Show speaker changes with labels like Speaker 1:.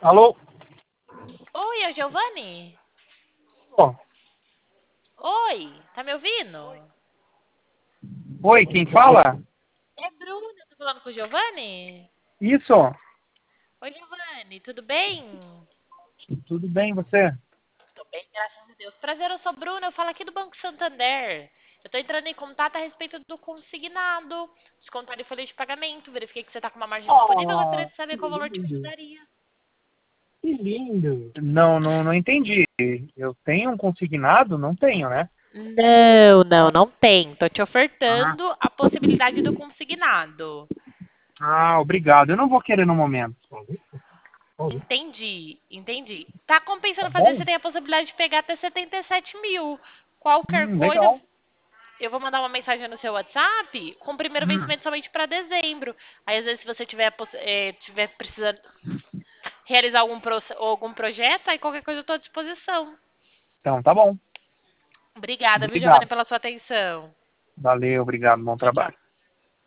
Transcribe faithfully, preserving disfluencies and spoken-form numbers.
Speaker 1: Alô?
Speaker 2: Oi, é o Giovanni?
Speaker 1: Ó,
Speaker 2: Oi, tá me ouvindo?
Speaker 1: oi, quem fala?
Speaker 2: É Bruna, tô falando com o Giovanni?
Speaker 1: Isso,
Speaker 2: Oi, Giovanni, tudo bem?
Speaker 1: tudo bem, você?
Speaker 2: Tô bem, graças a Deus. Prazer, eu sou Bruna, eu falo aqui do Banco Santander. Eu tô entrando em contato a respeito do consignado, descontar de folha de pagamento, verifiquei que você tá com uma margem disponível, eu gostaria
Speaker 1: Oh,
Speaker 2: de saber
Speaker 1: que
Speaker 2: qual valor te
Speaker 1: lindo,
Speaker 2: ajudaria.
Speaker 1: que lindo. Não, não, não entendi. Eu tenho um consignado? Não tenho, né?
Speaker 2: Não, não, não tem. Tô te
Speaker 1: Ah,
Speaker 2: ofertando a possibilidade do consignado.
Speaker 1: ah, obrigado. Eu não vou querer no momento.
Speaker 2: Entendi, entendi. Tá
Speaker 1: Tá
Speaker 2: compensando fazer,
Speaker 1: bom?
Speaker 2: você tem a possibilidade de pegar até setenta e sete mil. Qualquer
Speaker 1: Hum,
Speaker 2: coisa,
Speaker 1: legal.
Speaker 2: eu vou mandar uma mensagem no seu WhatsApp com o primeiro
Speaker 1: Hum,
Speaker 2: vencimento somente para dezembro. Aí, às vezes, se você tiver, poss- eh, tiver precisando realizar algum, proce- ou algum projeto, aí qualquer coisa eu estou à disposição.
Speaker 1: então, tá bom.
Speaker 2: Obrigada, viu, Giovanni,
Speaker 1: Obrigado.
Speaker 2: pela sua atenção.
Speaker 1: Valeu, obrigado. Bom
Speaker 2: Tchau, tchau.
Speaker 1: trabalho.